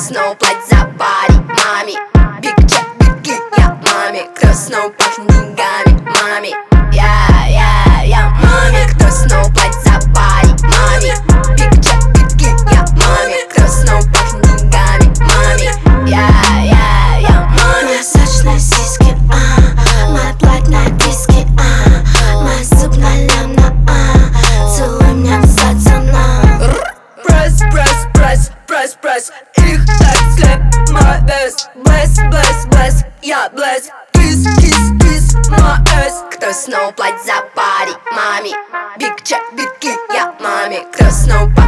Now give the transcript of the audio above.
снова платит за пари маме? Биг чек, битки, я маме. Кто снова пахнет деньгами маме? Я маме. Кто снова платит за пари маме? Биг чек, битки, я маме. Кто снова пахнет деньгами маме? Я маме. Мои сочные сиськи, мои платные диски, мои зуб налемно, целуй меня в сатана. Пресс, пресс, пресс, пресс, пресс. Их так слеп, my best. Bless, bless, bless, я bless. Kiss, kiss, kiss, my ass. Кто снова платит за пари маме? Биг чек, битки, я маме. Кто снова